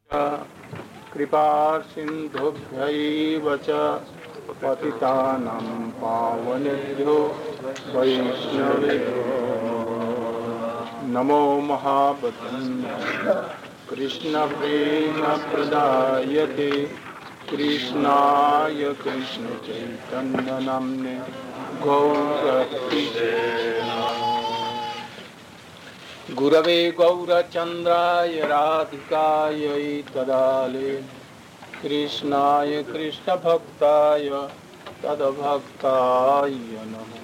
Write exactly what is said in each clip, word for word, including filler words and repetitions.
कृपा सिन्धुभ्यैव च पतितानां पावनेभ्यो वैष्णवेभ्यो नमो महावदन्याय कृष्णप्रेमप्रदायते कृष्णाय कृष्णचैतन्यनाम्ने गौरहरिये गुरवे गौरचन्द्राय राधिकायै तदाले कृष्णाय कृष्णभक्ताय तद्भक्ताय नमः।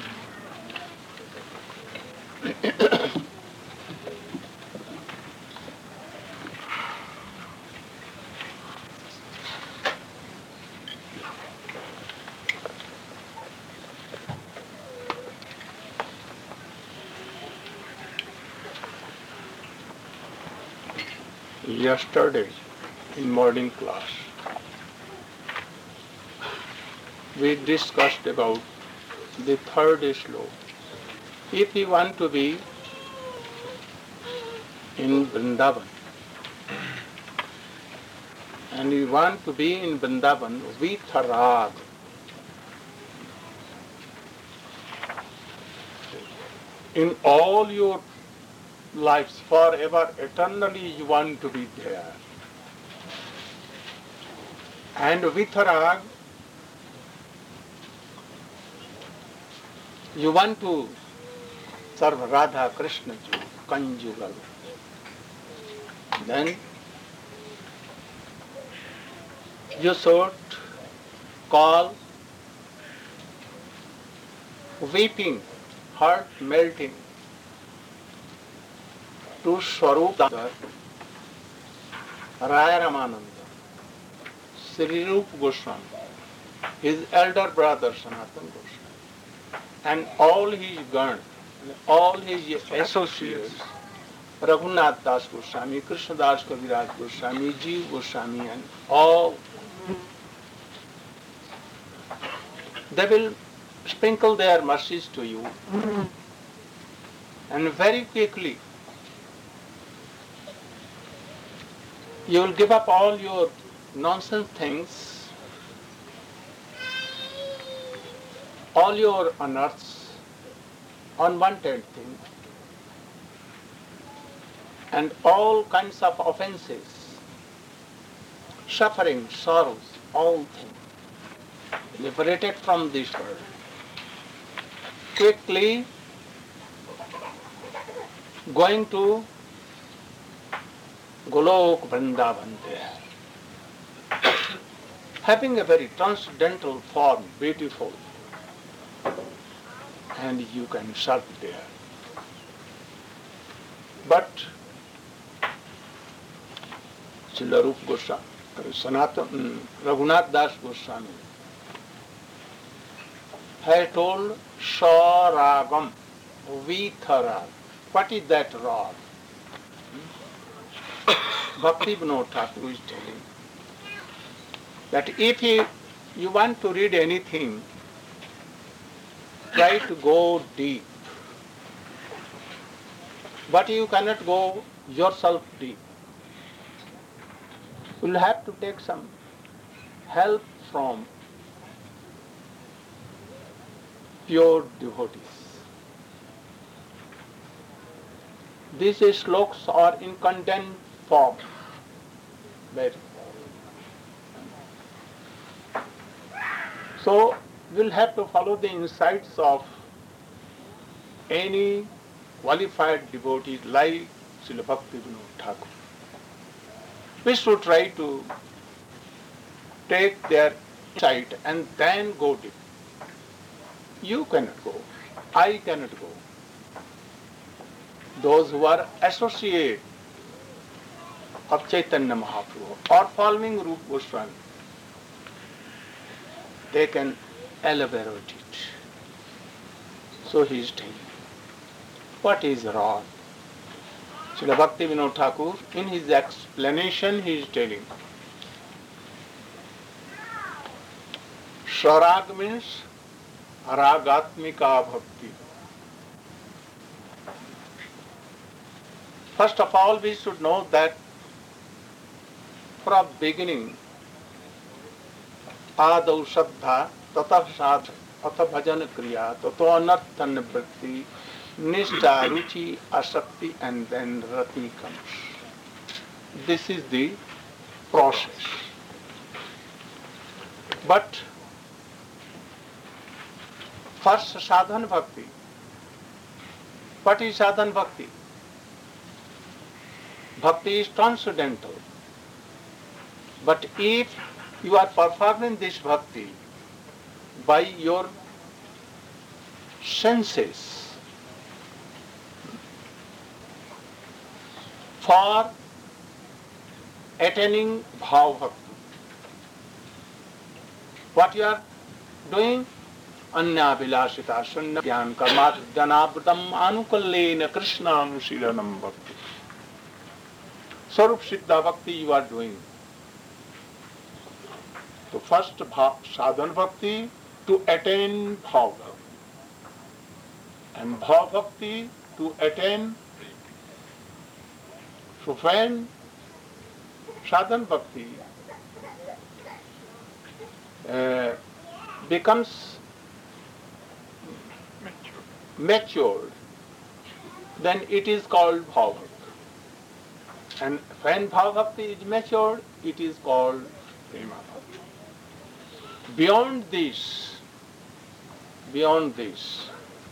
Yesterday in morning class we discussed about the third sloka. If you want to be in Vrindavan and you want to be in Vrindavan with rag, in all your lives forever, eternally you want to be there. And with rag, you want to serve Radha Krishna ji, conjugal. Then you should call weeping, heart melting to Swarup Damodar, Raya Ramananda, Sri Rupa Goswami, his elder brother Sanatana Goswami, and all his gण, all his associates, Raghunath Das Goswami, Krishna Das Kaviraj Goswami, Jeev Goswami, and all, they will sprinkle their mercies to you, and very quickly you will give up all your nonsense things, all your unearths, unwanted things, and all kinds of offenses, suffering, sorrows, all things, liberated from this world. Quickly going to Golok Vrindavan there, having a very transcendental form, beautiful, and you can serve there. But Srila Rupa Goswami, Sanatana, Raghunath Das Goswami had told Saragam, Vitharag. What is that rag? Bhakti Vinod Thakur is telling that if you, you want to read anything, try to go deep. But you cannot go yourself deep. You will have to take some help from pure devotees. These slokas are in condensed form. Very. So we'll have to follow the insights of any qualified devotee like Srila Bhakti Vinod Thakur. We should try to take their insight and then go deep. You cannot go. I cannot go. Those who are associate of Chaitanya Mahaprabhu or following Rupa Goswami, they can elaborate it. So he is telling, what is rag? Srila Bhakti Vinod Thakur, in his explanation, he is telling, Sarag means ragatmika bhakti. First of all, we should know that from beginning, आदौ श्रद्धा ततः साध अथ भजन क्रिया ततो अनर्थ निवृत्ति निष्ठा रुचि asakti and then rati comes. This is the process. But first sadhan bhakti. What is sadhan bhakti? Bhakti is transcendental. But if you are performing this bhakti by your senses for attaining bhav bhakti, what you are doing? Anyavilasita sunya jnana karmadhyanavrtam anukullena krishnanushiranam bhakti. Sarup siddha bhakti you are doing. So first sadhan bhakti to attain bhav bhakti, and bhav bhakti to attain. So when sadhan bhakti uh, becomes matured, then it is called bhav bhakti. And when bhav bhakti is matured, it is called prema bhakti. Beyond this, beyond this,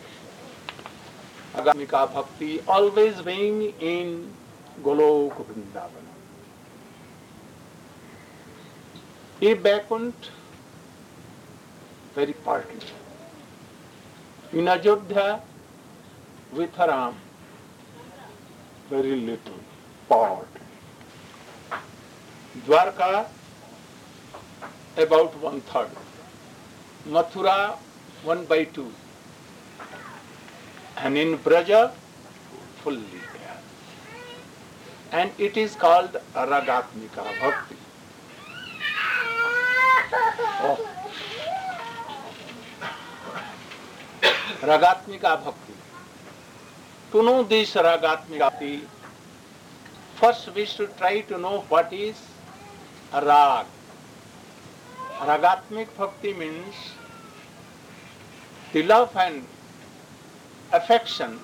Agamika bhakti always being in Golok Vrindavan. If Vaikuntha, very partly. In Ajodhya, with Ram, very little part. Dwarka, about one third. Mathura, one by two. And in Braja, fully there. And it is called Ragatmika Bhakti. Oh. Ragatmika Bhakti. To know this Ragatmika Bhakti, first we should try to know what is Rag. Ragatmik Bhakti means the love and affection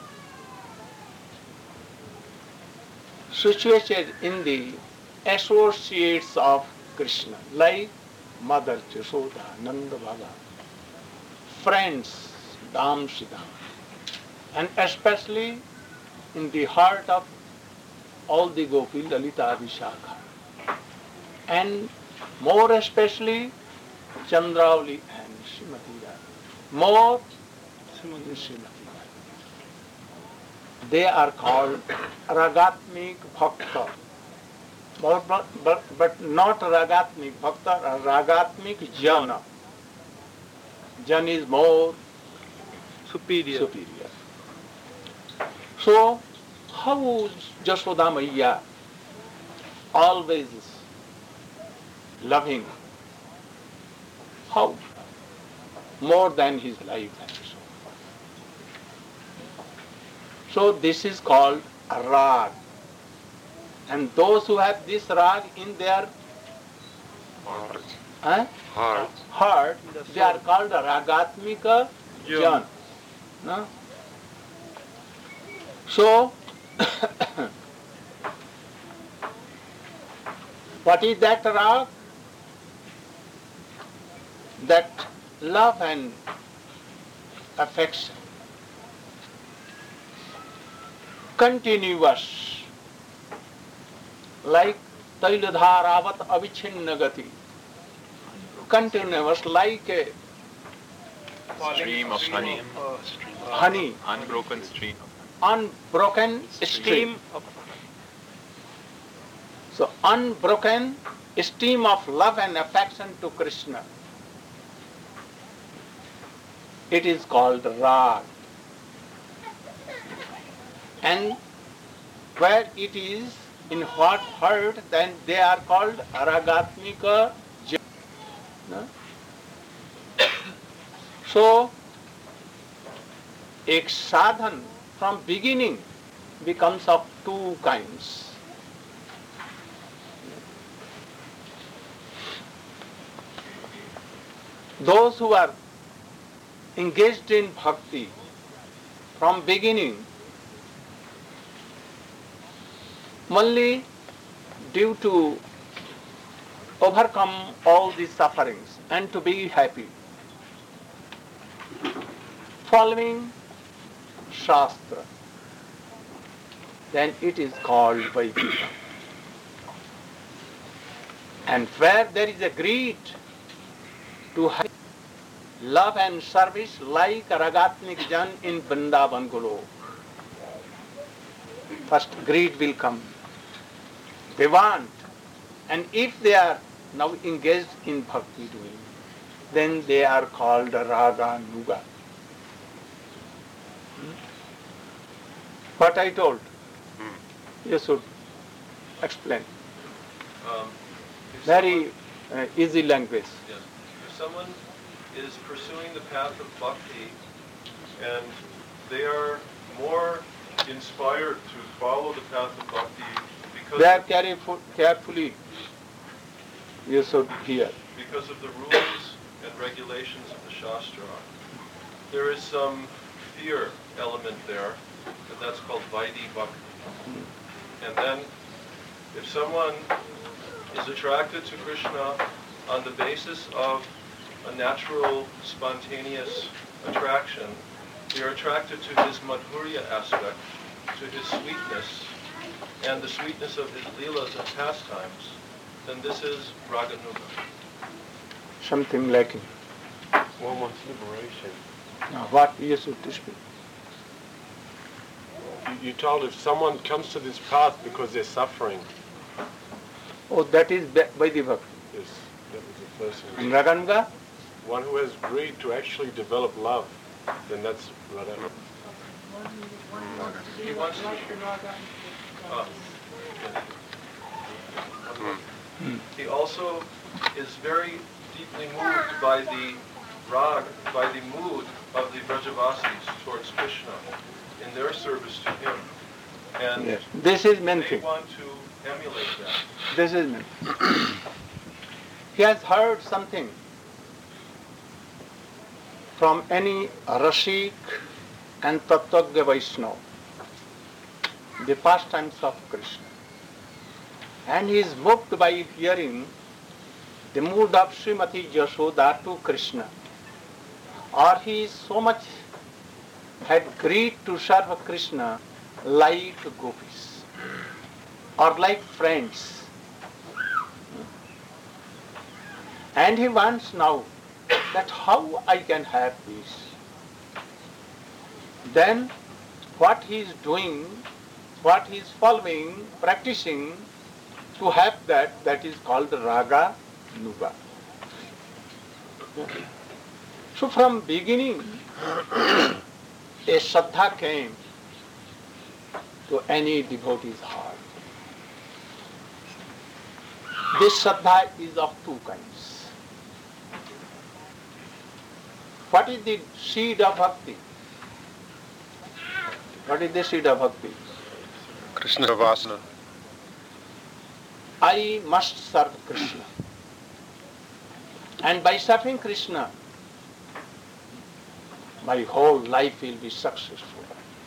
situated in the associates of Krishna, like Mother Yashoda, Nanda Baba, friends, Dham Siddham, and especially in the heart of all the Gopi, Lalita Vishakha, and more especially Chandravali and Srimati Radha. More Srimati Radha. They are called Ragatmik Bhakta. But, but, but not Ragatmik Bhakta, Ragatmik Jana. Jan is more superior. superior. So, how Jashoda Maiya always loving? How? More than his life and so. So this is called a rag. And those who have this rag in their Heart. eh, Heart. heart, they are called Ragatmika Jan. No? So, what is that rag? That love and affection, continuous, like Tailadharavat Avichinna continuous, like a Stream of honey. honey, Unbroken stream. unbroken stream. So, unbroken stream of love and affection to Krishna. It is called Rag. And where it is, in what heart, then they are called Ragatmika Jana. No? So, a sadhan from beginning becomes of two kinds. those who are engaged in bhakti from beginning, only due to overcome all these sufferings and to be happy, following Shastra, then it is called Vaidika. And where there is a greed to have love and service like Ragatnik Jan in Vrindavan Golok, first greed will come. They want, and if they are now engaged in bhakti doing, then they are called Raga Nuga. What I told, you should explain. Um, if Very someone, uh, easy language. yes, if someone is pursuing the path of bhakti and they are more inspired to follow the path of bhakti because Very of, careful, carefully you should hear. because of the rules and regulations of the Shastra, there is some fear element there, and that's called Vaidhi Bhakti. And then, if someone is attracted to Krishna on the basis of a natural, spontaneous attraction, they are attracted to his madhurya aspect, to his sweetness, and the sweetness of his leelas and pastimes, then this is Raganuga. Something lacking. One wants liberation. Now what you should speak? You, you told if someone comes to this path because they're suffering, Oh, that is Vaidhi Bhakti. yes, that was the first And one. Raganuga? One who has greed to actually develop love, then that's Radha. He wants to... Uh, he also is very deeply moved by the rag, by the mood of the Vrajavasis towards Krishna in their service to him. And Yes. This is main they thing. want to emulate that. This is main. He has heard something from any Rashik and Tattvagya Vaishnava, the pastimes of Krishna. And he is moved by hearing the mood of Srimati Yashoda to Krishna. Or he is so much had greed to serve Krishna like gopis or like friends. And he wants now that how I can have this. Then what he is doing, what he is following, practicing to have that, that is called Raga Nuga. So from beginning, a Shraddha came to any devotee's heart. This Shraddha is of two kinds. What is the seed of bhakti? What is the seed of bhakti? Krishna Vasana. I must serve Krishna. And by serving Krishna, my whole life will be successful.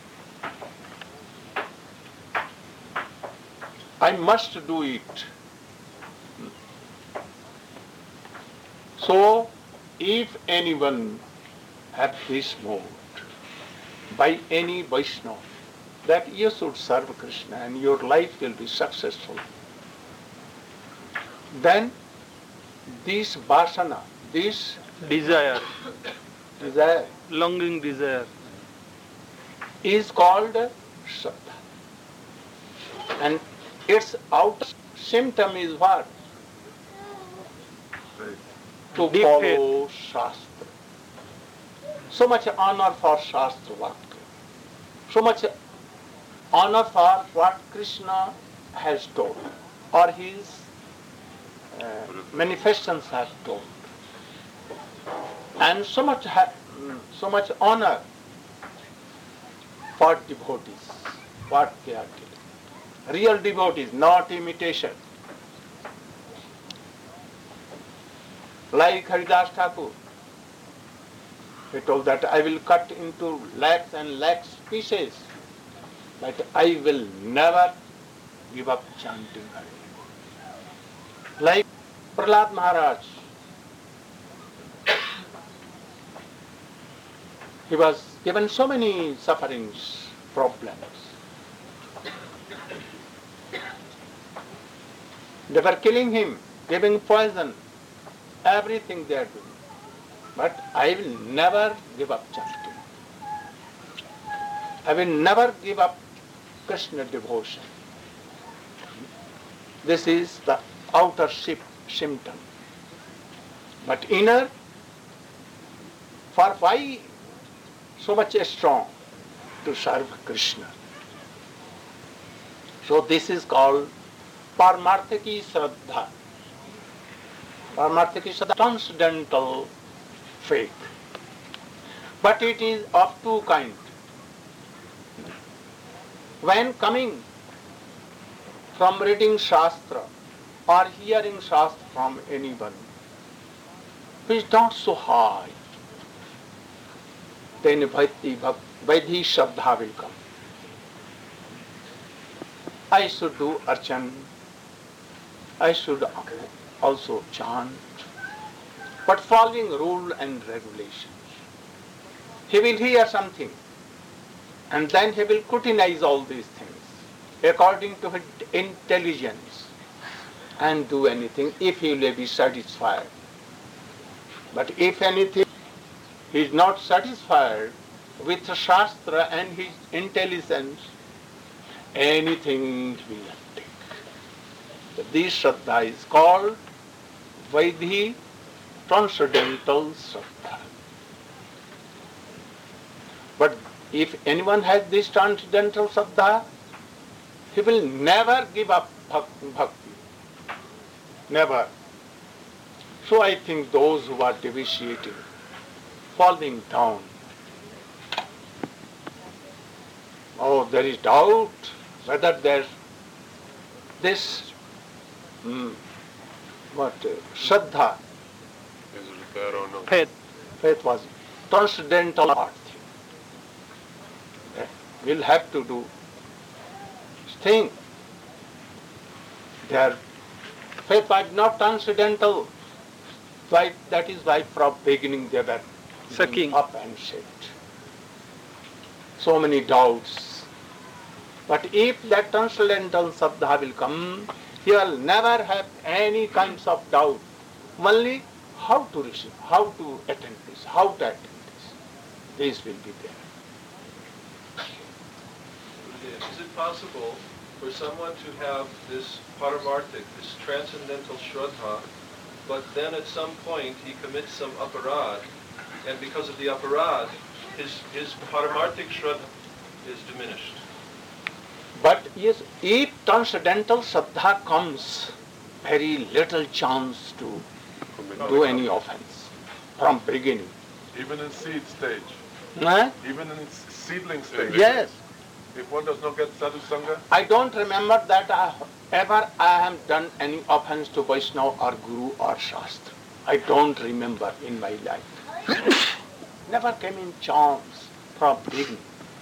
I must do it. So, if anyone have this mode, by any Vaishnava, that you should serve Krishna and your life will be successful, then this vasana, this Desire, desire longing desire. is called Shraddha. And its outer symptom is what? To Deep follow Shastra. So much honor for Shastra work. So much honor for what Krishna has told, or his uh, manifestations have told. And so much, ha- so much honor for devotees, what they are giving. Real devotees, not imitation. Like Haridas Thakur, He told that I will cut into lakhs and lakhs pieces, but I will never give up chanting Hare. Like Prahlad Maharaj, he was given so many sufferings, problems. They were killing him, giving poison, everything they are doing. But I will never give up chanting. I will never give up Krishna devotion. This is the outer symptom. But inner, for why so much strong? To serve Krishna. So this is called Paramarthiki Shraddha. Paramarthiki Shraddha, transcendental faith. But it is of two kinds. When coming from reading Shastra or hearing Shastra from anyone who is not so high, then Vaidhi Vaidhi Shraddha will come. I should do archan, I should also chant, but following rule and regulations. He will hear something and then he will scrutinize all these things according to his intelligence and do anything if he will be satisfied. But if anything he is not satisfied with the Shastra and his intelligence, anything he will take. This Shraddha is called Vaidhi, transcendental Shraddha. But if anyone has this transcendental Shraddha, he will never give up bhakti. Never. So I think those who are deviating, falling down, oh, there is doubt whether there's this mm, what uh, Shraddha, Is there or no? Faith. faith was transcendental art. Eh, We'll have to do thing. Their faith was not transcendental. Why, that is why from beginning they were Sucking. up and shit. So many doubts. But if that transcendental Shraddha will come, he will never have any kinds of doubt. Only how to receive, how to attend this, how to attend this. This will be there. Is it possible for someone to have this paramarthik, this transcendental shraddha, but then at some point he commits some aparad, and because of the aparad, his, his paramarthik shraddha is diminished? But yes, if transcendental Shraddha comes, very little chance to do any offense from beginning. Even in seed stage, Huh? even in its seedling stage. Yes. If one does not get sadhu sangha, I don't remember that I, ever I have done any offense to Vaishnava or Guru or Shastra. I don't remember in my life. Never came in chance from beginning.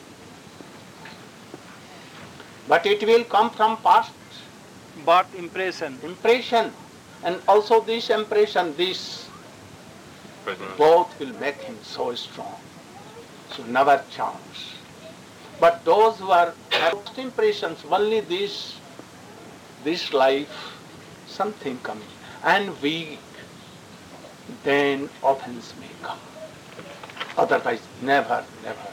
But it will come from past But impression. impression. And also this impression, this, both will make him so strong. So never chance. But those who are first impressions, only this, this life, something coming, and weak, then offense may come. Otherwise, never, never.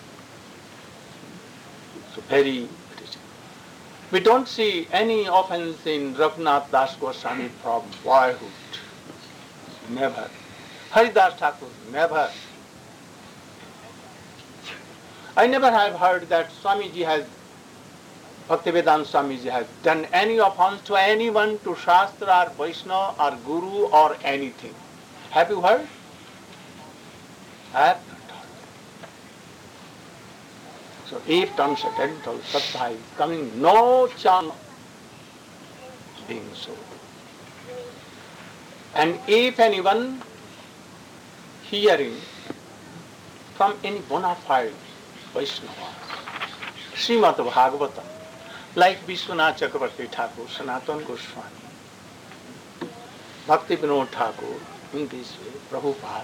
So very critical. We don't see any offense in Raghunath Das Goswami from boyhood. Never. Haridas Thakur, never. I never have heard that Swamiji has, Bhaktivedanta Swamiji has done any offense to anyone, to Shastra or Vaishnava or Guru or anything. Have you heard? I have not heard. So if transcendental Shraddha is coming, no chance being so. And if anyone hearing from any bona fide Vaishnava. Srimad Bhagavatam, like Vishwanath Chakravarti Thakur, Sanatana Goswami, Bhakti Vinod Thakur, in this way, Prabhupada.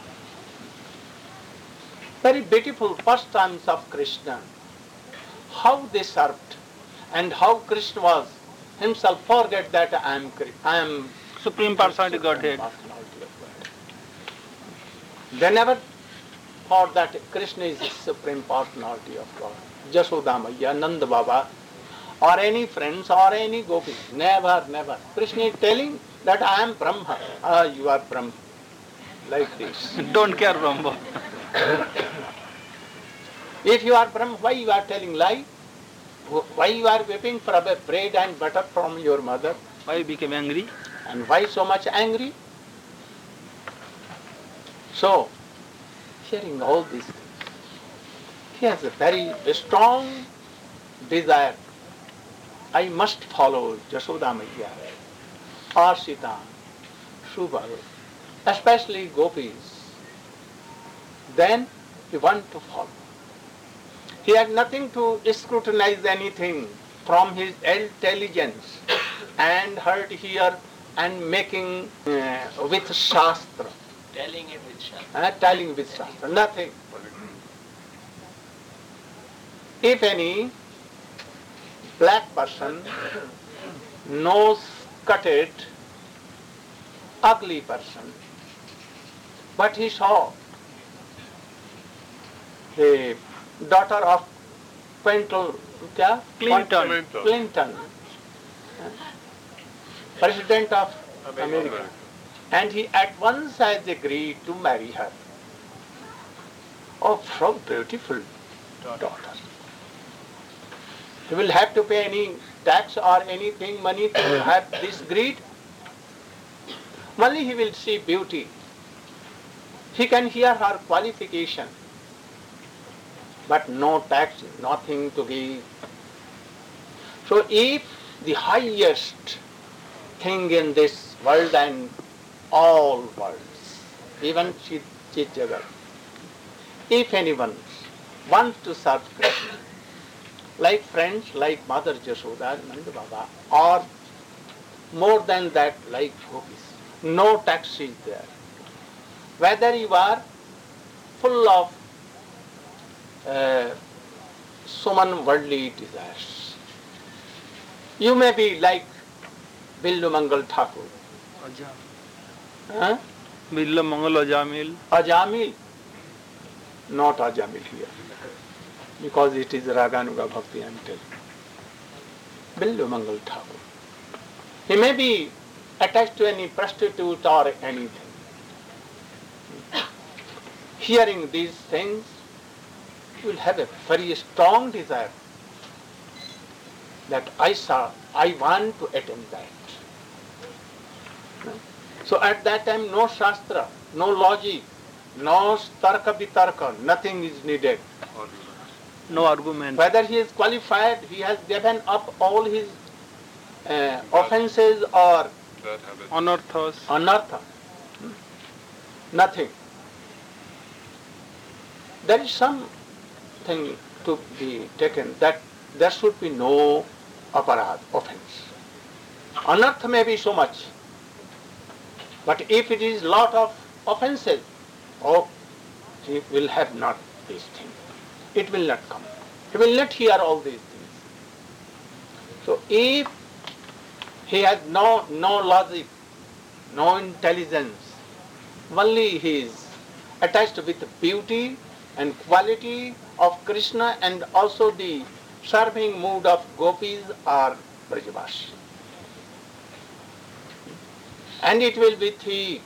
Very beautiful pastimes of Krishna, how they served and how Krishna was himself forget that I am I am Supreme Personality Godhead. Personality of God. They never thought that Krishna is the Supreme Personality of God. Jashoda Maiya, Nanda Baba, or any friends or any gopis. Never, never. Krishna is telling that I am Brahma. Ah, you are Brahma. Like this. Don't care, Brahma. If you are Brahma, why you are telling lie? Why you are whipping for a bread and butter from your mother? Why you became angry? And why so much angry? So, hearing all these things, he has a very strong desire. I must follow Jashoda Maiya, or Sita, Subal, especially gopis. Then he wants to follow. He had nothing to scrutinize anything from his intelligence and heard here and making uh, with Shastra. Telling it with Shastra. Uh, telling with Shastra, nothing. If any black person nose cutted, ugly person, but he saw the daughter of Quintal, kya? Clinton. Clinton. Clinton, President of America. And he at once has agreed to marry her. Oh, so beautiful daughter. He will have to pay any tax or anything, money to have this greed. Only he will see beauty. He can hear her qualification. But no tax, nothing to give. So if the highest thing in this world and all worlds, even Chit-Jagat, if anyone wants to serve Krishna, like friends, like Mother Jashoda, Nanda Baba, or more than that, like gopis, no tax is there. Whether you are full of uh, so many worldly desires, you may be like Billu Mangal Thakur, huh? Billa Mangal Ajamil. Ajamil, not Ajamil here, because it is Raganuga Bhakti I am telling. Billu Mangal Thakur. He may be attached to any prostitute or anything. Hearing these things, you will have a very strong desire that I saw, I want to attain that. So at that time, no Shastra, no logic, no Tarka Vitarka, nothing is needed. No argument. Whether he is qualified, he has given up all his uh, offenses or That habit. Anarthas. anartha. Nothing. There is something to be taken that there should be no aparad, offense. Anartha may be so much, but if it is lot of offenses, oh, he will have not these things. It will not come. He will not hear all these things. So if he has no no logic, no intelligence, only he is attached with the beauty and quality of Krishna and also the serving mood of gopis or Brajavashi. And it will be thick.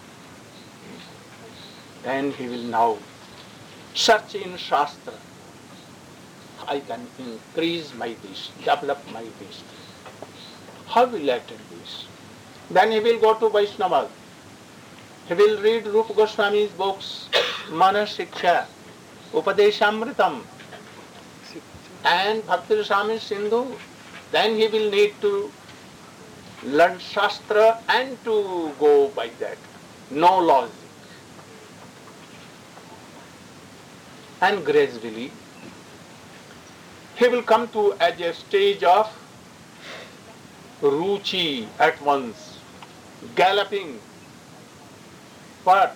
Then he will now search in Shastra. I can increase my this, develop my this. How will I attain this? Then he will go to Vaishnava. He will read Rupa Goswami's books, Manas Shiksha, Upadeshamritam, and Bhakti Rasami Sindhu. Then he will need to learn Shastra and to go by that. No logic. and gradually he will come to at a stage of ruchi at once, galloping. But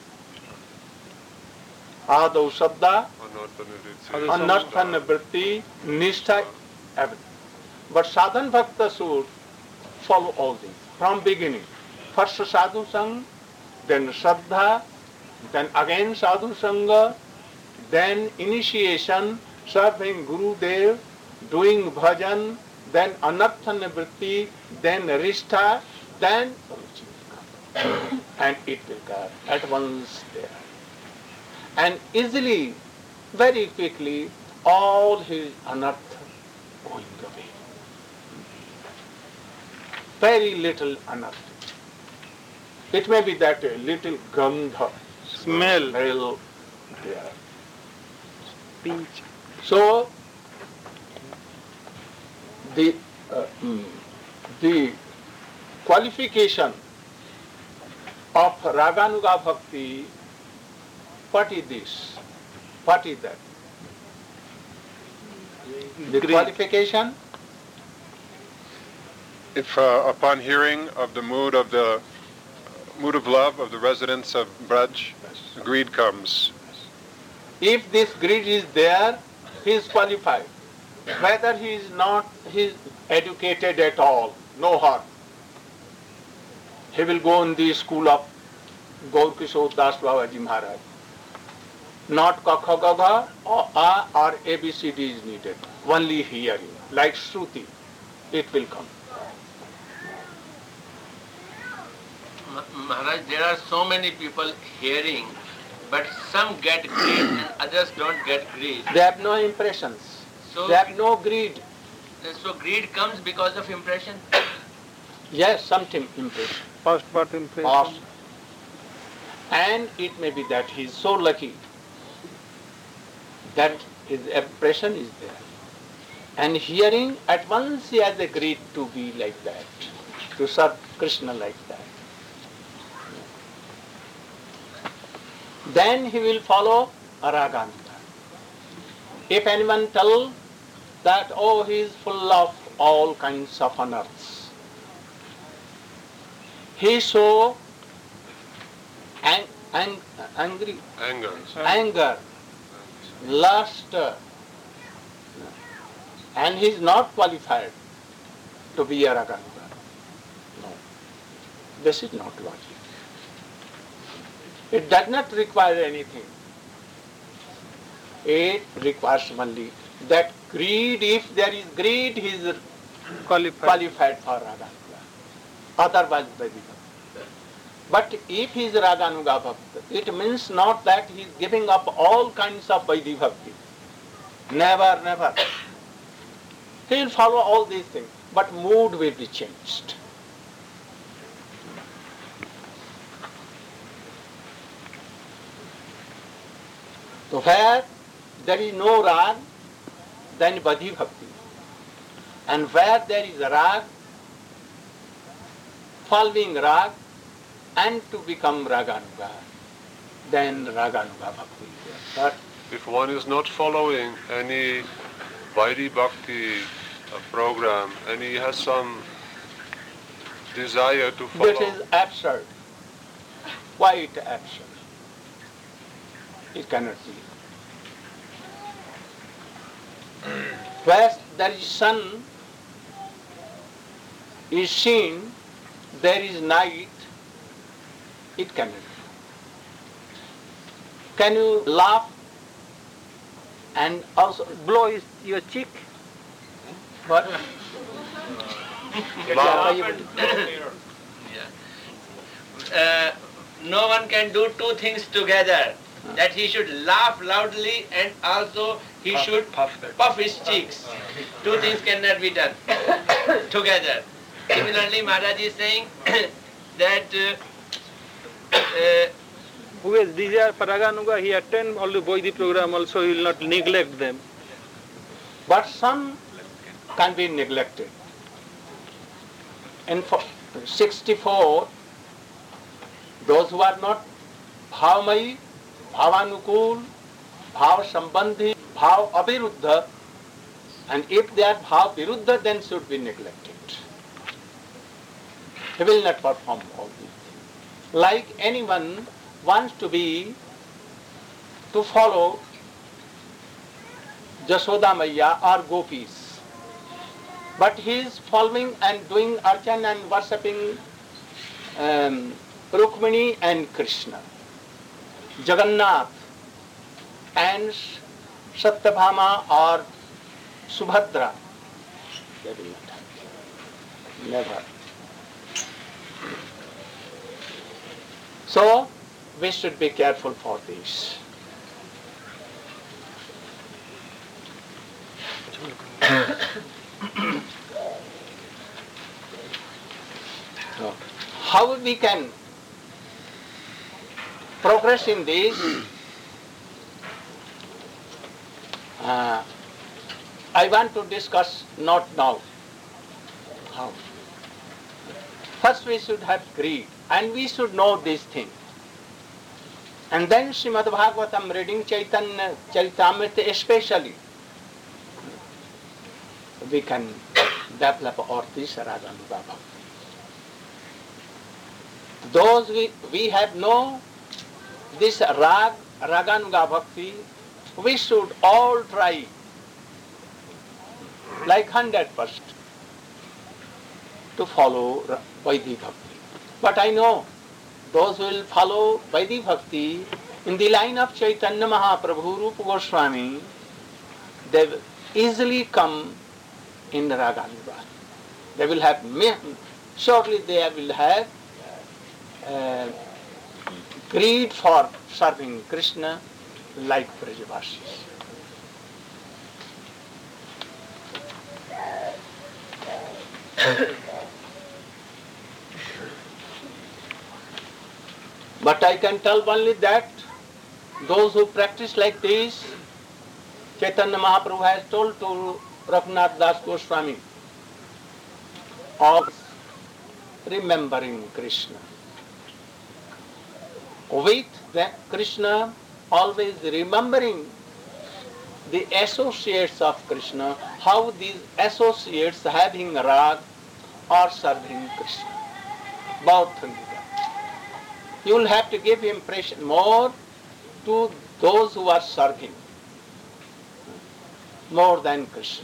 Adau Shraddha, Anarthana Vritti, Nishtha, everything. But sadhan bhakta should follow all these from beginning. First sadhu sang, then Shraddha, then again sadhu sanga, then initiation, serving Guru Dev, doing bhajan, then anarthana vritti, then rishtha, then ruchi will come. And it will come at once there. And easily, very quickly, all his anartha going away. Very little anartha. It may be that a little gandha, Smell. smell there. Pinch. So, the uh, mm, the qualification of Raganuga Bhakti, what is this? What is that? The Greed. qualification? If uh, upon hearing of the mood of the mood of love of the residents of Braj, greed comes. If this greed is there, he is qualified. Whether he is not, he is educated at all, no harm. He will go in the school of Gaur Kishore Das Babaji Maharaj. Not Kakha Gagha or A or A B C D is needed. Only hearing, like Shruti, it will come. Ma- Maharaj, there are so many people hearing, but some get greed and others don't get greed. They have no impressions. So, They have no greed. so greed comes because of impression. Yes, something impression. Past birth impression. Past. And it may be that he is so lucky that his impression is there. And hearing, at once he has agreed to be like that, to serve Krishna like that. Then he will follow Araganuga. If anyone tell that, oh, he is full of all kinds of unearths, he is so ang- ang- angry, Anger. anger, lust, and he is not qualified to be a Raganuga. No, this is not logic. It does not require anything. It requires only that greed, if there is greed, he is Qualified. qualified for Raganuga. Otherwise, Vaidika. But if he is Raganuga Bhakta, it means not that he is giving up all kinds of Vaidhi Bhakti. Never, never. He will follow all these things, but mood will be changed. So where there is no rag, then Vaidhi Bhakti. And where there is rag, following rag, and to become Raganuga, then Raganuga Bhakti. But If one is not following any Vaidhi Bhakti uh, program and he has some desire to follow, that is absurd. Quite absurd. It cannot be. Where there is sun is seen, there is night, it cannot be. Can you laugh and also Blow is your cheek. what? Laugh. Uh, no one can do two things together. That he should laugh loudly and also he should puff his cheeks. Two things cannot be done together. Similarly, Maharaj is saying that uh, uh, Who has desire for Raganuga, he attend all the Vaidhi program also, he will not neglect them. But some can be neglected. In fo- sixty-four, those who are not bhavamayi, bhavanukul, bhav sambandhi, bhav aviruddha, and if they are bhav viruddha, then should be neglected. He will not perform all these things. Like anyone wants to be, to follow Jashoda Maya or gopis, but he is following and doing archan and worshipping um, Rukmini and Krishna, Jagannath and Satyabhama or Subhadra. They will not have. Never. So, we should be careful for this. So, how we can progress in this? Uh, I want to discuss not now. How? First we should have greed and we should know this thing. And then Srimad Bhagavatam, reading Chaitanya Charitamrita especially, we can develop all this Raganuga Bhakti. Those we, we have no this Rag, Raganuga Bhakti, we should all try like one hundred percent to follow Vaidhi Bhakti. But I know those who will follow Vaidhi Bhakti in the line of Chaitanya Mahaprabhu, Rupa Goswami, they will easily come in Raganuga. They will have, surely they will have uh, greed for serving Krishna like Brajavasis. But I can tell only that those who practice like this, Chaitanya Mahaprabhu has told to Raghunath Das Goswami, of remembering Krishna. With that Krishna, always remembering the associates of Krishna, how these associates having rag or serving Krishna. Both together. You will have to give impression more to those who are serving, more than Krishna.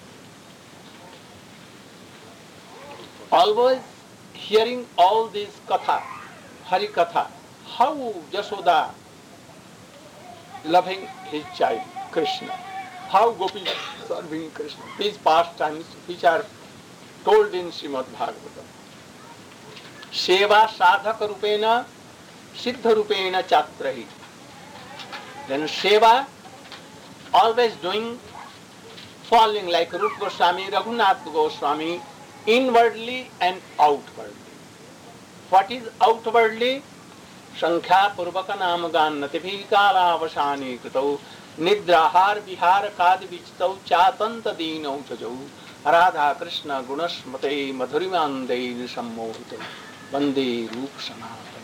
Always hearing all these katha, Hari Katha, how Jashoda loving his child, Krishna, how Gopi serving Krishna, these pastimes which are told in Srimad Bhagavatam. Seva sadhaka rupena, siddha rupena chatrahi. Then Seva, always doing, following like Rupa Goswami, Raghunath Goswami, inwardly and outwardly. What is outwardly? Sankhya Purvaka Namagan Natibhi Kala Avasani Kritau Nidrahar Vihar Kadi Vichtau Chatanta Dino Chajau Radha Krishna Gunasmate Madhurimande Nisammohita Vande Rup Sanatana.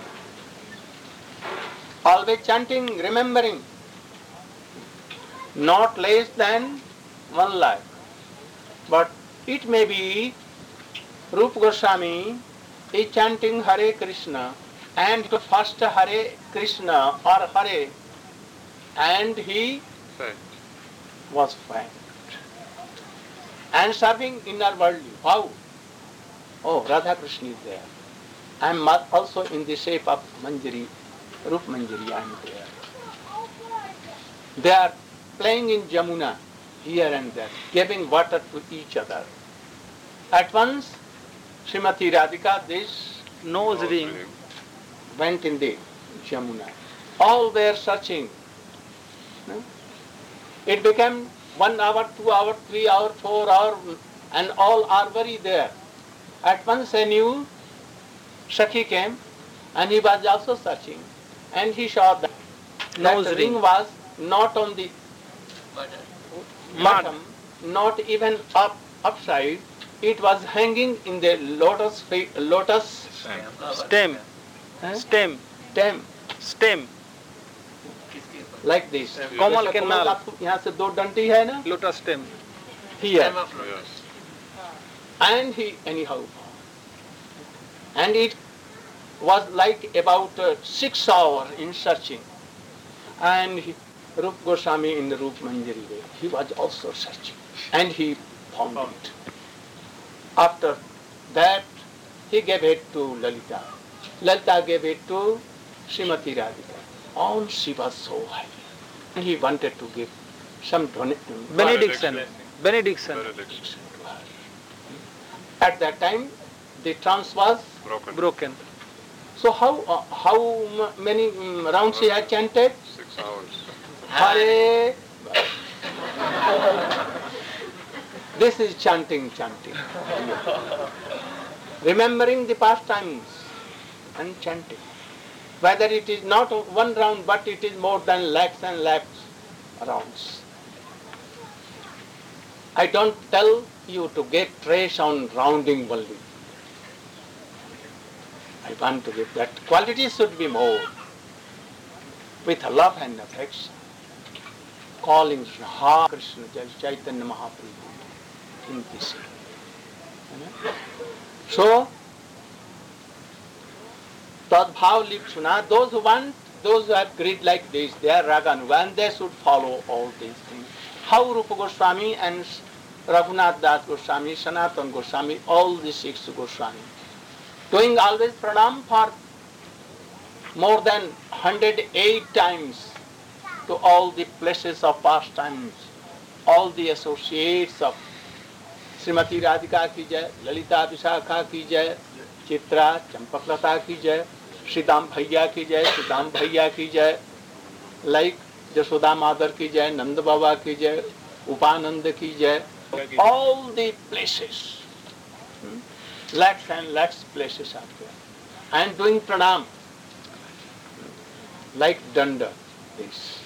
Always chanting, remembering, not less than one lakh. But it may be Rupa Goswami is chanting Hare Krishna and to first Hare Krishna or Hare, and he Faint. was faint. And serving inner worldly. How? Oh, Radha Krishna is there. I am also in the shape of Manjari, Rup Manjari, I am there. They are playing in Jamuna, here and there, giving water to each other. At once, Srimati Radhika, this Nose ring. went in the Jamuna. All were searching. No? It became one hour, two hour, three hour, four hour, and all are very there. At once a new Sakhi came, and he was also searching, and he saw that, that Nose ring ring. was not on the bottom, not even up upside. It was hanging in the lotus fe- lotus Stem. eh, Stem. stem. Stem. like this. Kamal जैसे canal. आपको यहाँ से दो डंडी है ना, Lotus stem. here, Yes. and he anyhow, and it was like about uh, six hours in searching, and he, Rup Goswami in the Rup Manjari way, he was also searching, and he found it. After that, he gave it to Lalita. Lalita gave it to Srimati Radhika. All she was so happy. And he wanted to give some donation. Benediction. Benediction. Benediction. At that time, the trance was Broken. Broken. so how uh, how m- many um, rounds he had chanted? Six hours. Hare. This is chanting, chanting. Remembering the pastimes and chanting. Whether it is not one round, but it is more than lakhs and lakhs rounds. I don't tell you to get trace on rounding only. I want to give that. Quality should be more. With love and affection. Calling Ha Krishna, Jai Chaitanya Mahaprabhu in this way. So, Tadbhav Lipsuna, those who want, those who have greed like this, they are Raganuga, and they should follow all these things. How Rupa Goswami and Raghunath Das Goswami, Sanatana Goswami, all the six Goswami, doing always pranam for more than one hundred eight times to all the places of pastimes, all the associates of Srimati Radhika ki jai, Lalita Vishakha ki jai, Chitra Champaklata ki jai, Sridham Bhaiya ki jai, Sridham Bhaiya ki jai, like Jashoda Madar ki jai, Nanda Baba ki jai, Upananda ki jai, all the places, hmm? lakhs and lakhs places are there, and doing pranam, like danda, this,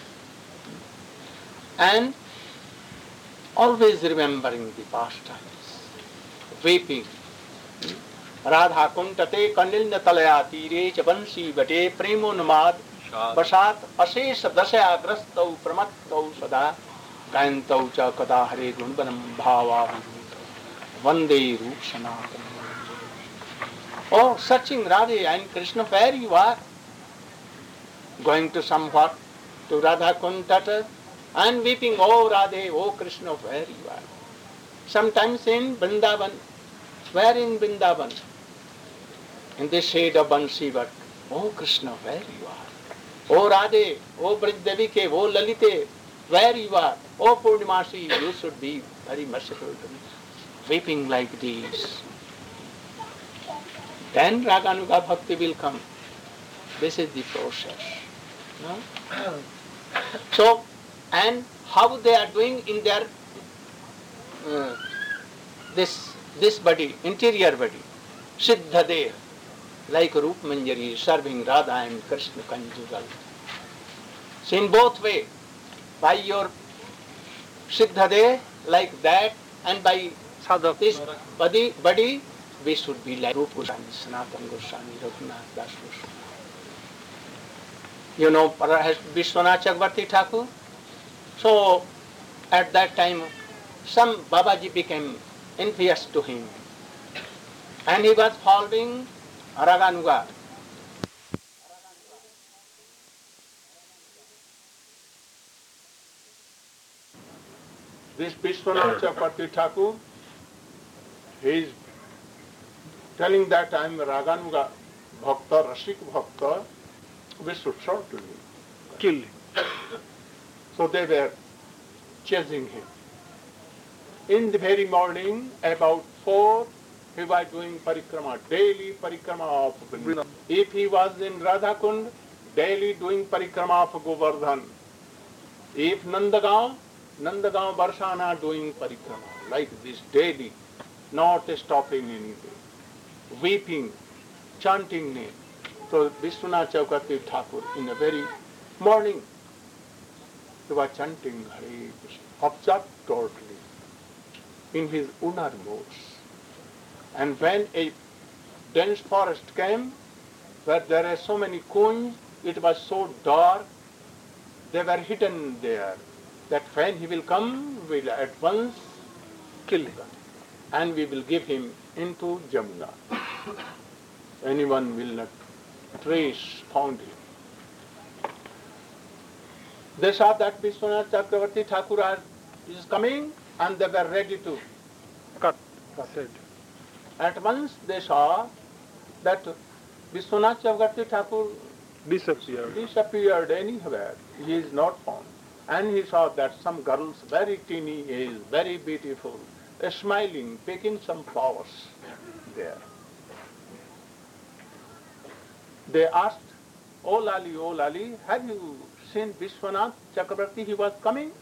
and always remembering the pastimes, weeping. Radha kuntate kanilna talaya tire chabansi bate premonamad basat asesha dasya grastau pramattau sada kayantau cha kada hare gunbanam bhava vande roop sanatana. Oh, searching Radha and Krishna, where you are? Going to somewhat to Radha Kuntata and weeping, oh Radhe, oh Krishna, where you are? Sometimes in Vrindavan. Where in Vrindavan? In the shade of Bansi, but oh Krishna, where you are? Oh Radhe, oh Bridavike, oh Lalite, where you are? Oh Purnimasi, you should be very merciful to me. Weeping like these. Then Raganuga Bhakti will come. This is the process. No? So, and how they are doing in their uh, this this body, interior body, Siddha Deha, like Rup Manjari, serving Radha and Krishna conjugal. So in both way, by your Siddha Deha, like that, and by Sadhak. this body, body, we should be like Rupa Goswami, Sanatana Goswami, Raghunath Das Goswami. You know, perhaps Vishwanath Chakravarti Thakur. So, at that time, some Babaji became envious to him. And he was following Raganuga. This Vishwanath Chakravarti Thakur, he is telling that I am Raganuga Bhakta, Rasik Bhakta, we should certainly Kill him. So they were chasing him. In the very morning, about four, he was doing parikrama, daily parikrama of Vrindavan. If he was in Radhakund, daily doing parikrama of Govardhan. If Nandagaon, Nandagaon Varshana doing parikrama, like this daily, not stopping anywhere, weeping, chanting name. So Vishwanath Chakravarti Thakur in the very morning, he was chanting Hare Krishna, absorbed totally in his inner modes. And when a dense forest came, where there are so many cones, it was so dark, they were hidden there. That when he will come, we will at once Kill him. and we will give him into Jamuna. Anyone will not trace, found him. They saw that Vishwanath Chakravarti Thakur are- is coming and they were ready to Cut. Said. At once they saw that Vishwanath Chakravarti Thakur Disappeared. disappeared anywhere. He is not found. And he saw that some girls, very teeny age, very beautiful, uh, smiling, picking some flowers there. They asked, "Oh Lali, oh Lali, have you seen Vishwanath Chakravarti? He was coming."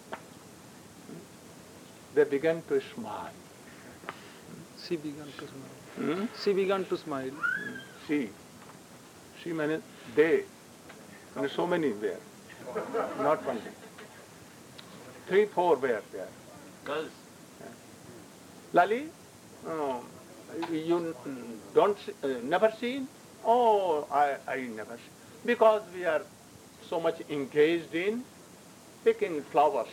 They began to smile. She began to smile. Hmm? She began to smile. She, she meant they, and so many were, not one. Three, four were there. Girls. Lali, oh, you don't see- uh, never seen? Oh, I, I never see. Because we are so much engaged in picking flowers.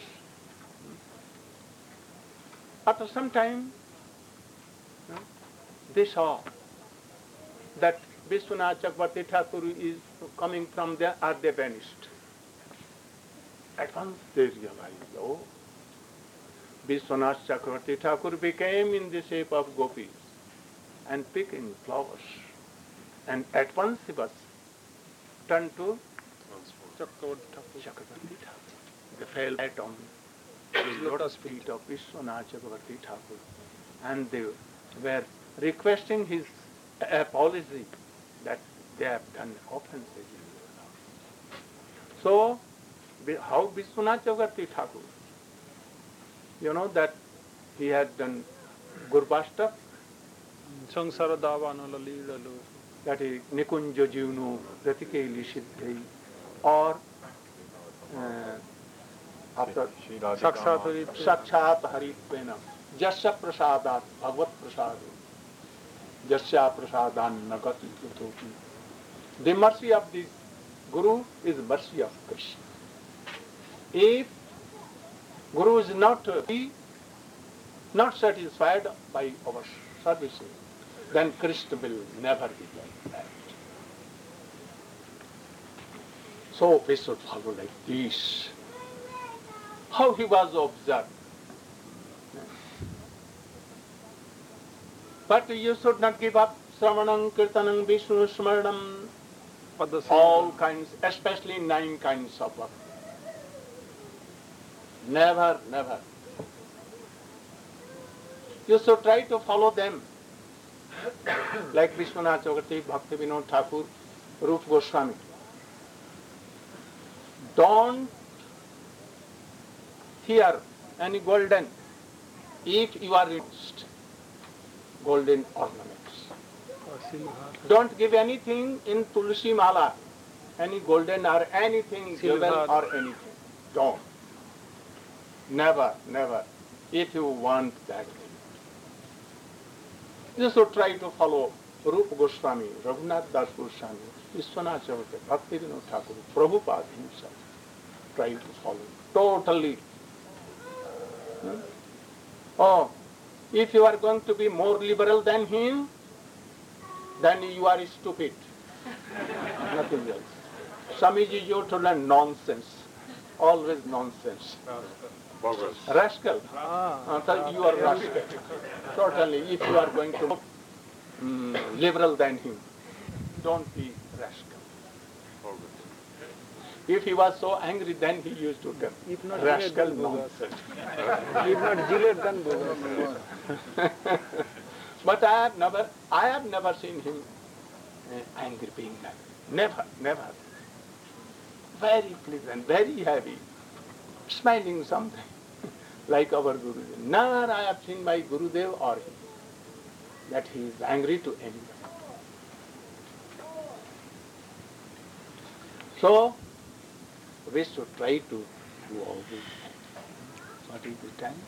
After some time, uh, they saw that Vishwanath Chakravarti Thakur is coming from there, or they vanished. At once they realized, oh, Vishwanath Chakravarti Thakur became in the shape of gopis and picking flowers. And at once he was turned to Chakravarti Thakur. Chakravarti Thakur. They fell right on the lotus feet of Vishwanath Chakravarti Thakur. And they were requesting his apology that they have done offenses in your house. So, vi- how Vishwanath Chakravarti Thakur? You know that he had done Gurbashtak, Sangsara Davanala Lidalu. that is Nikunja Jivnu Pratikeli Siddhi, or uh, after Sakshat Harit. Sakshat Haritvenam, Jasya Prasadat Bhagavat Prasadu, Jasya Prasadan Nagati Utopi. The mercy of the Guru is mercy of Krishna. If Guru is not uh, he not satisfied by our services, then Krishna will never be like that. So we should follow like this. How he was observed. But you should not give up Sravanam, Kirtanam, Vishnu, Smaranam, all kinds, especially nine kinds of work. Never, never. You should try to follow them. Like Vishwanath Chakravarti, Bhakti Vinod Thakur, Rupa Goswami. Don't fear any golden if you are rich. Golden ornaments. Don't give anything in Tulsi Mala, any golden or anything, jewel Silver. or anything. Don't. Never, never. If you want that thing. You should try to follow Rupa Goswami, Raghunath Das Goswami, Vishwanath Chakravarti, Bhakti Vinod Thakur, Prabhupada himself. Try to follow totally. Hmm? Oh, if you are going to be more liberal than him, then you are stupid. Nothing else. Swamiji, you to learn nonsense. Always nonsense. Bogus. Rascal. Ah. Uh, so you are rascal. Certainly, if you are going to be mm, liberal than him, don't be rascal. Bogus. If he was so angry, then he used to tell If not rascal Gillette, then bogus. nonsense. If not Gillette, then bogus. But I have never, I have never seen him uh, angry being like Never, never. Very pleasant, very happy, smiling something, like our Gurudev. Never I have seen my Gurudev or him, that he is angry to anyone. So, we should try to do all these things. What is the time?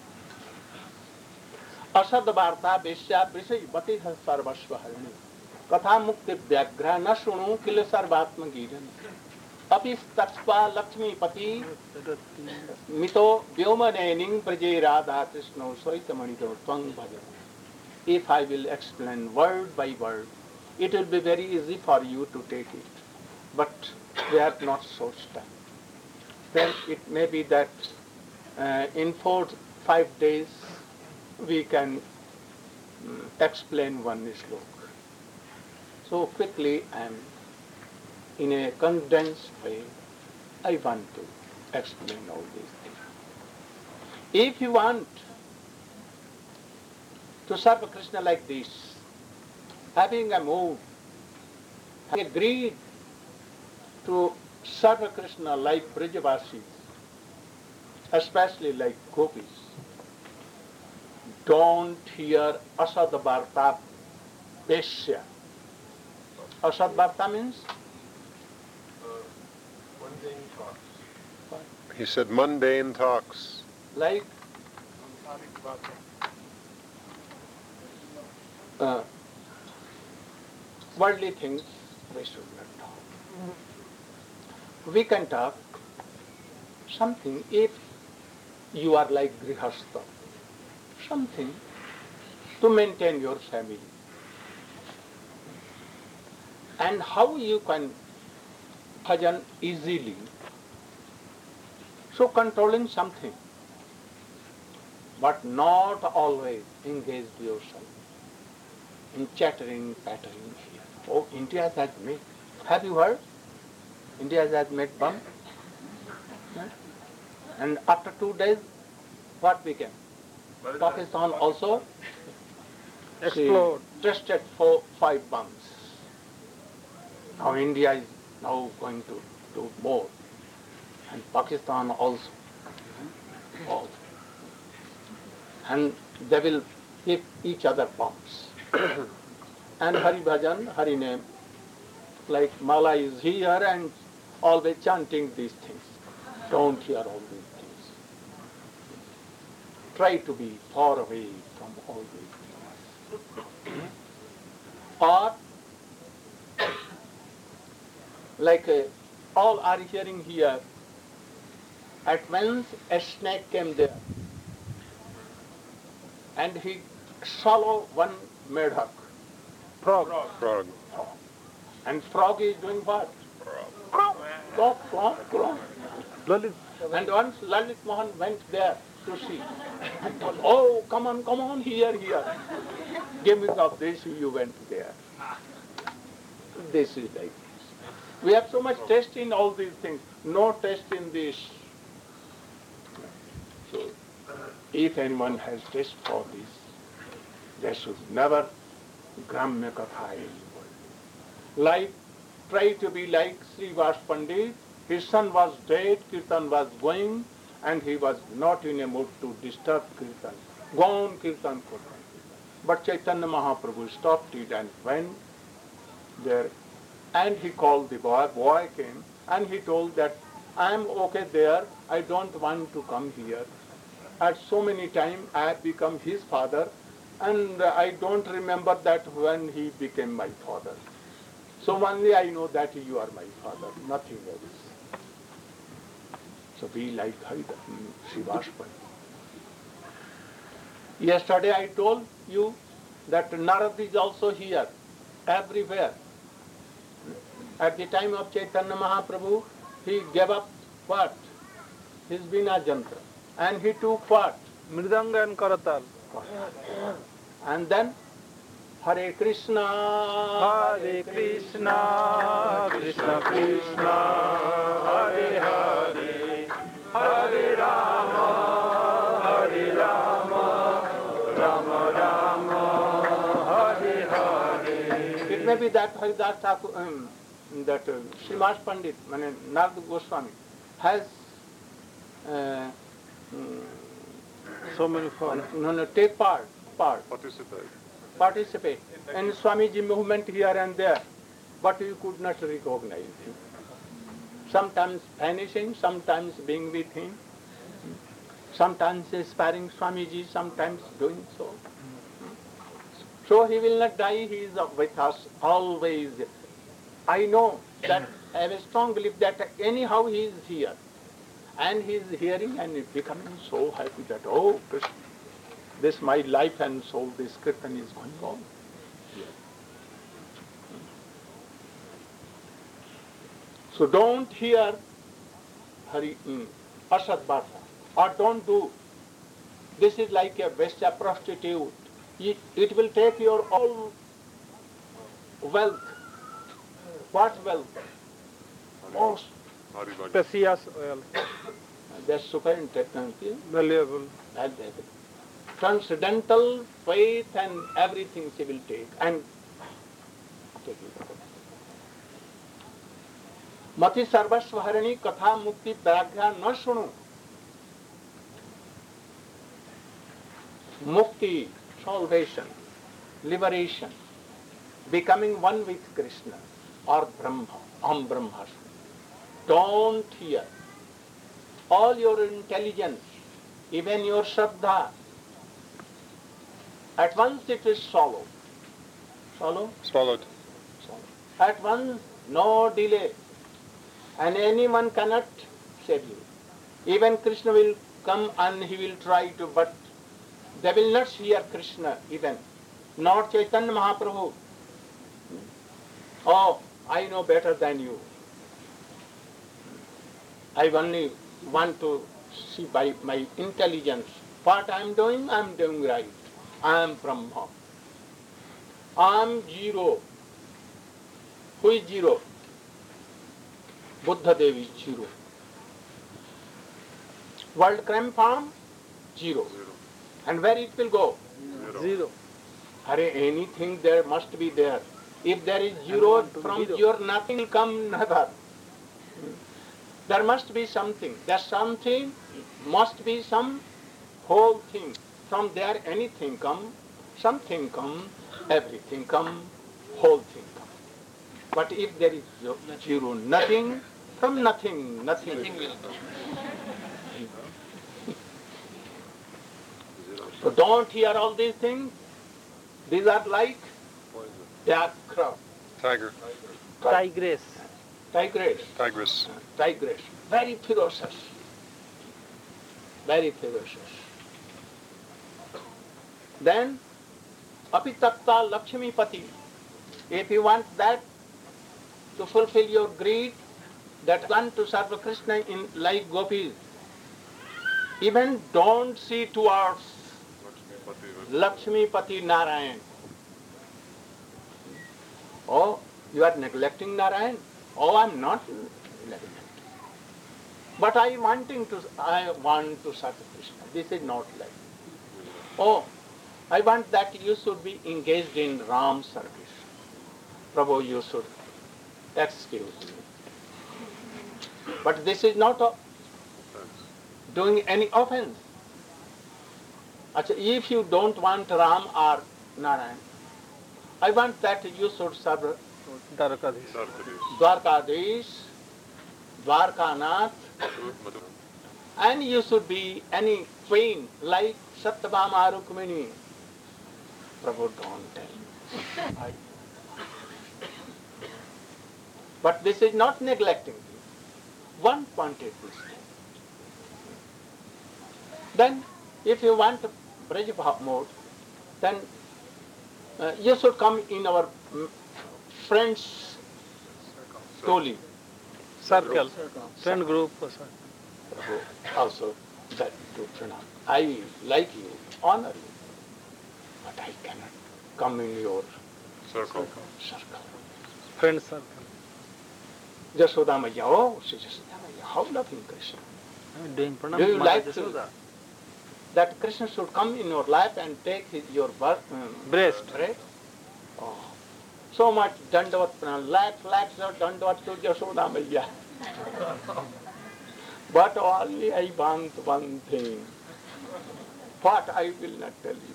Asad वार्ता वेश्या विषय बति सर्वस्व हरिणी कथा मुक्ति व्याघ्र न सुणु किल सर्वात्म गिरन Apis tatspa Lakshmipati Mito Vyomananing Praje Radha Krishna Soitamanido Twang Bhajan. If I will explain word by word, it will be very easy for you to take it. But we have not so time. Then it may be that uh, in four, five days we can um, explain one slok. So quickly I am in a condensed way, I want to explain all these things. If you want to serve Krishna like this, having a mood, having agreed to serve Krishna like Brajavasis, especially like gopis, don't hear asad varta besya. Asad varta means? Mundane talks. He said mundane talks. Like uh, worldly things we should not talk. We can talk something if you are like grihastha, something to maintain your family. And how you can bhajan easily. So controlling something, but not always engage yourself in chattering, pattering here. Oh, India has made. Have you heard? India has made bomb. Huh? And after two days, what became? Pakistan also Explode. tested for five bombs. Now India is now going to do more. And Pakistan also. also. And they will give each other bombs. And Hari Bhajan, Hari name, like Mala is here and always chanting these things. Don't hear all these things. Try to be far away from all these things. Or, like uh, all are hearing here, at once a snake came there and he swallowed one medhak. Frog. Frog. And frog is doing what? Frog, frog, frog. Lalit. And once Lalit Mohan went there to see. And told, oh, come on, come on, here, here. Giving of this, you went there. This is like this. We have so much taste in all these things, no taste in this. So, if anyone has taste for this, they should never Gramya Katha anymore. Like, try to be like Srivas Pandit. His son was dead, Kirtan was going, and he was not in a mood to disturb Kirtan. Go on, Kirtan, Kirtan. But Chaitanya Mahaprabhu stopped it and went there. And he called the boy. Boy came, and he told that, I am okay there, I don't want to come here. At so many times I have become his father, and I don't remember that when he became my father. So only I know that you are my father, nothing else. So be like Srivastava. Yesterday I told you that Narad is also here, everywhere. At the time of Chaitanya Mahaprabhu, he gave up what? His Veena Jantra. And he took what? Mridanga and Karatal. And then Hare Krishna, Hare Krishna, Krishna Krishna, Hare Hare, Hare Rama, Hare Rama, Rama Rama, Hare Hare. it may be that Haridas Thakur, um, that uh, Srimad Pandit, I mean, Narada Goswami, has uh, um, So many forms. no, no, take part, part, Participate. participate in Swamiji movement here and there, but you could not recognize him. Sometimes vanishing, sometimes being with him, sometimes inspiring Swamiji, sometimes doing so. So he will not die, he is with us always. I know that I have a strong belief that anyhow he is here. And he is hearing and becoming so happy that, oh, Krishna, this my life and soul, this kirtan is going on. So don't hear Hari, mm, Asad Bharta, or don't do. This is like a Vaishya prostitute. It, it will take your all wealth. What wealth? Most. Precious oil, That's super interesting. valuable. Transcendental faith and everything she will take. And take it. Mati sarvasvaharani katha mukti pragya na shunu. Mukti, salvation, liberation, becoming one with Krishna or Brahma, Am Brahmasmi. Don't hear. All your intelligence, even your Shraddha, at once it is swallowed. Swallow? Swallowed. Swallow. At once, no delay. And anyone cannot save you. Even Krishna will come and he will try to, but they will not hear Krishna even. Not Chaitanya Mahaprabhu. Oh, I know better than you. I only want to see by my intelligence what I am doing, I am doing right. I am Brahma. I am zero. Who is zero? Buddha Dev is zero. World crime farm? Zero. And where it will go? Zero. Hare, anything there must be there. If there is zero, from zero. your nothing will come never. There must be something. That something must be some whole thing. From there anything come, something come, everything come, whole thing come. But if there is zero, nothing, from nothing, nothing, nothing will come. So don't hear all these things. These are like, they are crowd. Tiger. Tigress. Tigress. Tigress. Tigress. Very ferocious. Very ferocious. Then, apitatta Lakshmi Pati. If you want that to fulfill your greed, that want to serve Krishna in like gopis, even don't see towards Lakshmi Pati Narayan. Oh, you are neglecting Narayan? Oh, I am not neglecting. But I wanting to, I want to serve Krishna. This is not like. Oh, I want that you should be engaged in Ram service. Prabhu, you should excuse me. But this is not a, doing any offense. If you don't want Ram or Narayan, I want that you should serve Dwarkadish. Dwarkadish, Dwarkanath, and you should be any queen like Satyabhama Rukmini. Prabhu, don't tell me. I... But this is not neglecting you. One wanted this thing. Then, if you want Braj mode, then uh, you should come in our mm, friends toli. Circle. Friend group. Prabhu, also that to pranam. I like you, honor you, but I cannot come in your Circle. circle. Friend circle. Jashoda Maya, oh, she Jashoda Maya, how loving Krishna. I am doing pranam. Do you Mata like Jashoda. to, that Krishna should come in your lap and take his, your birth, um, Breast. breast? Oh, so much dandavat pranam, lakhs, lakhs of dandavat to Jashoda Maya. But only I want one thing. What I will not tell you.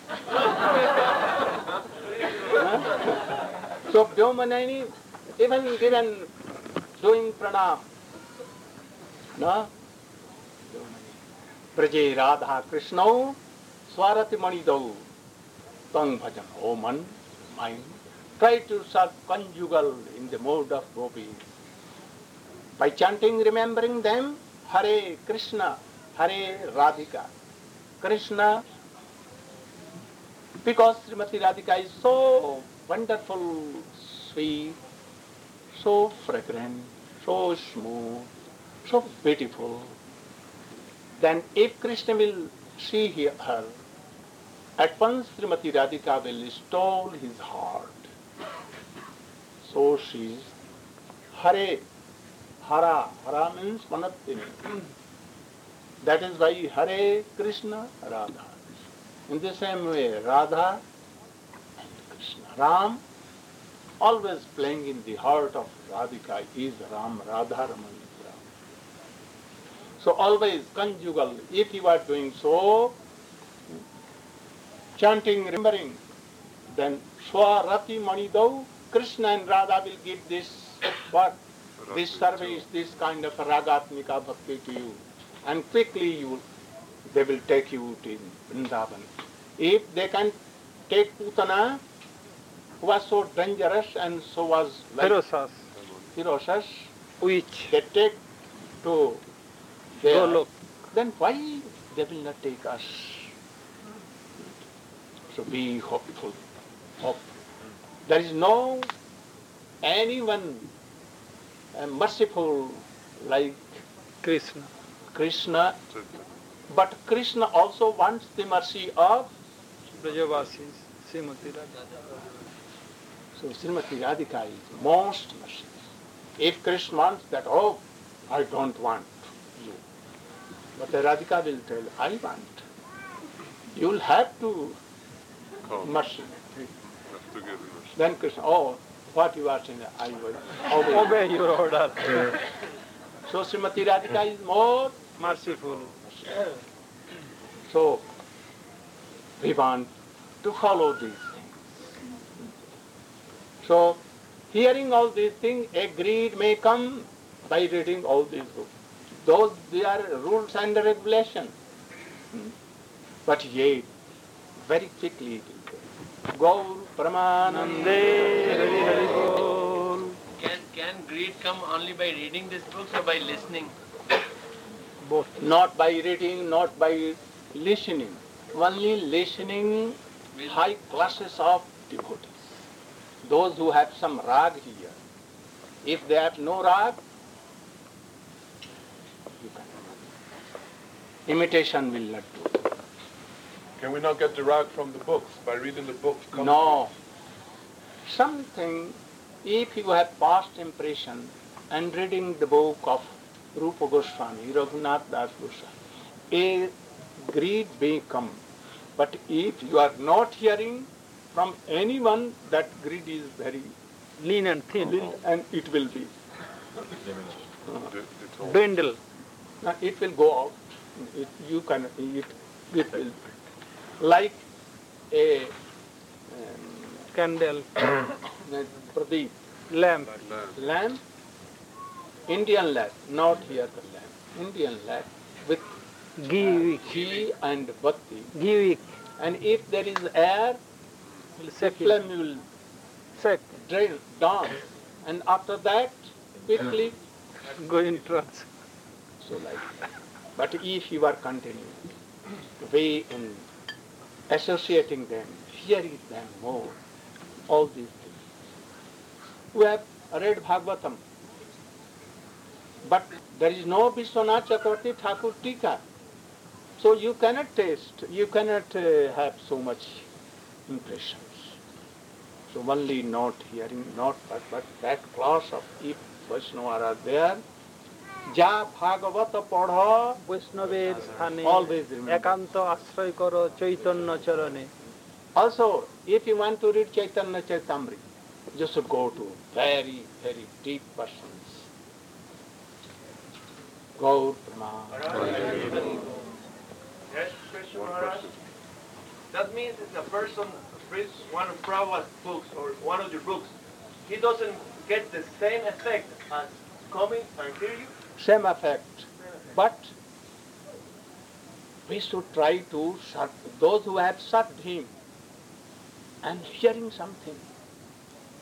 Huh? So Vyomanani, even given doing pranam, no? Praje Radha Krishnau Swarati Manidau Tang Bhajan. Oh man, mind, try to serve conjugal in the mode of gopis. By chanting, remembering them, Hare Krishna, Hare Radhika. Krishna, because Srimati Radhika is so wonderful, sweet, so fragrant, so smooth, so beautiful, then if Krishna will see her, at once Srimati Radhika will stole his heart. So she is Hare, Hara, Hara means Manatini. That is why Hare Krishna, Radha. In the same way, Radha and Krishna. Ram, always playing in the heart of Radhika, is Ram, Radha Raman. So always conjugal. If you are doing so, chanting, remembering, then Swarati Manidau, Krishna and Radha will give this what? This service, this kind of ragatmika bhakti to you. And quickly you, they will take you to Vrindavan. If they can take Putana, who was so dangerous and so was like Ferocious. ferocious, Which? they take to their, Golok. then why they will not take us? So be hopeful. Hope. There is no anyone uh, merciful like Krishna. Krishna, but Krishna also wants the mercy of. Brajavasis. Srimati Radha. So Srimati Radhika is most merciful. If Krishna wants that, oh, I don't want you. But the Radhika will tell, I want. You will have to Come. mercy. Have to give mercy. Then Krishna, oh, what you are saying, I will obey. Obey your order. So Srimati Radhika is more Merciful. So we want to follow these things. So hearing all these things, a greed may come by reading all these books. Those they are rules and regulations. Hmm? But yet, very quickly it will go. Gaur Pramanande Hari Hari Bol. Can, can greed come only by reading these books or by listening? Both. Not by reading, not by listening. Only listening high classes of devotees. Those who have some rag here. If they have no rag, you cannot. Imitation will not do. Can we not get the rag from the books by reading the books? No. Something, if you have past impression and reading the book of Rupa Goswami, Raghunath Das Goswami, a greed may come. But if you are not hearing from anyone, that greed is very Lean and thin. lean and it will be. It- it's all- Dwindle. Uh, It will go out. It, you can, it, it will, like a um, Candle. pradeep, Lamp. lamp, Indian lamp, not here the lamp, Indian lamp with Ghee. ghee and batti. Ghee. And if there is air, the flame will Sec. drain down. And after that, quickly, Go in trance. so like that. But if you are continuing to be in associating them, hearing them more, all these things. We have read Bhagavatam, but there is no Vishwanath Chakravarti Thakur Tika. So you cannot taste, you cannot uh, have so much impressions. So only not hearing, not but, but that class of if Vaishnavas are there, Ja Bhagavata Padha, বৈষ্ণবের স্থানে always remember. একান্ত আশ্রয় করো চৈতন্য চরণে। Also, if you want to read Chaitanya Chaitamrita, you should go to very, very deep persons. Gaur Praman. Yes, Krishna Maharaj. That means if a person reads one of Prabhupada's books or one of your books, he doesn't get the same effect as coming and hear you? Same effect. But we should try to serve those who have served him and hearing something.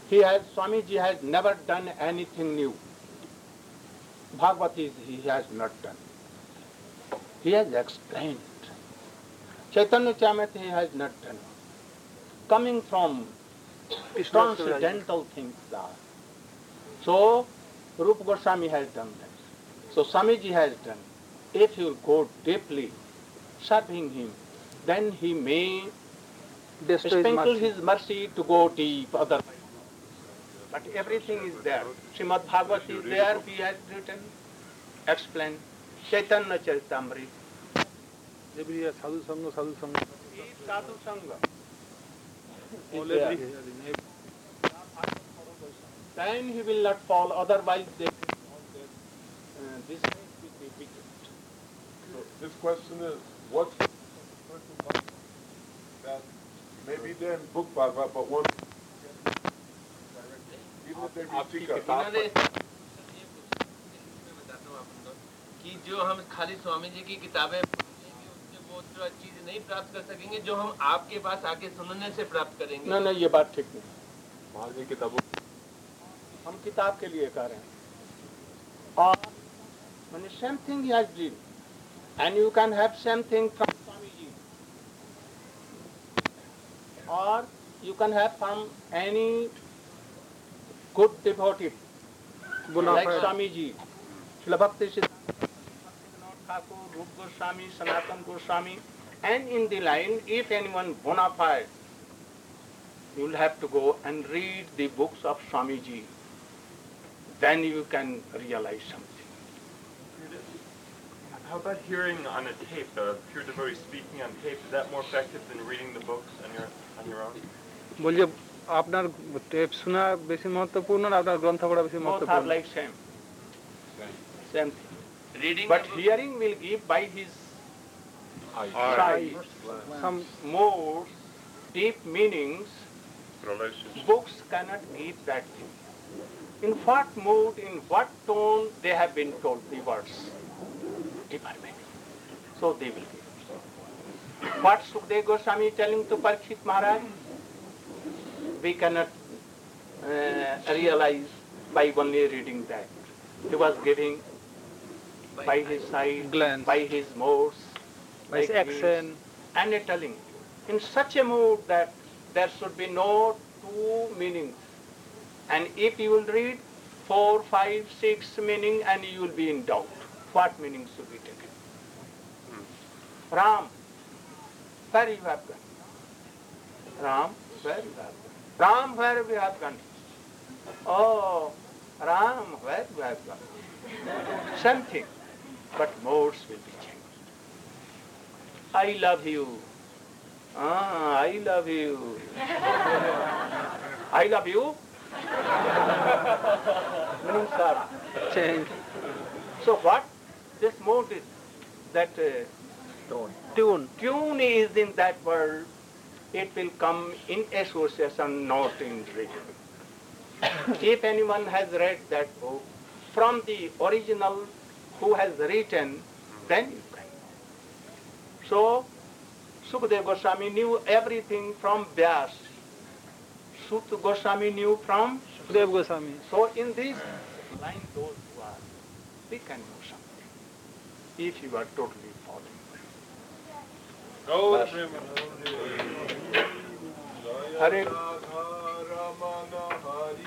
He has, Swamiji has never done anything new. Bhagavad is, he has not done. He has explained. Chaitanya Charitamrita he has not done. Coming from transcendental things are. So, Rupa Goswami has done that. So, Swamiji has done. If you go deeply serving him, then he may Destroy his sprinkle mercy. his mercy to go deep otherwise. But everything is there. Srimad Bhagavad is there, he has written, explained. Chaitanya Charitamrita. Every year, sadhu sangha, sadhu sangha. Each sadhu sangha. All is there. every year. Then he will not fall, otherwise they, uh, this will be wicked. His question is, what's the spiritual Bhagavad that maybe they're in book Bhagavad, but one even if they repeat a इन्होंने कि जो हम खाली स्वामी जी की किताबें पढ़ेंगे उससे वो जो चीज नहीं प्राप्त कर सकेंगे जो हम आपके पास आके सुनने से प्राप्त करेंगे। No, no, ये बात ठीक नहीं। महाराज किताबों हम किताब के लिए कर रहे हैं। और when same thing he has done, and you can have same thing from Swamiji, or you can have from any good devotee, like Swamiji, Srila Bhakti Siddhanta Thakur, Rupa Goswami, Sanatana Goswami, and in the line, if anyone bona fide, you will have to go and read the books of Swamiji. Then you can realize something. How about hearing on a tape, a pure devotee speaking on tape? Is that more effective than reading the books on your on your own? বলছে আপনার tape শোনা বেশি মহত্বপূর্ণ না আপনার গ্রন্থ পড়া বেশি Both are মহত্বপূর্ণ? like same. Same thing. Reading But the book- hearing will give by his sight, Some more deep meanings. Relationship. Books cannot give that thing. In what mood, in what tone they have been told the words. Deeper meaning. So they will give. What Sukadeva Goswami telling to Parikshit Maharaj? We cannot uh, realize by only reading that. He was giving by his sight, Glance. by his modes, by his like accent. this, and telling in such a mood that there should be no two meanings. And if you will read four, five, six meaning, and you will be in doubt. What meaning should be taken? Ram, where you have gone? Ram, where you have gone? Ram, where we have gone? Oh, Ram, where you have gone? Same thing, but modes will be changed. I love you. Ah, I love you. I love you. Meanings are Change. So what this mode is, that uh, Tune. tune is in that world, it will come in association, not in reading. If anyone has read that book, from the original who has written, then you can. So, Sukadeva Goswami knew everything from Vyas. Sukadeva Goswami knew from. Dev Goswami. So in this line, those who are, we can know something, if you are totally following. Go Hare Ramana Hari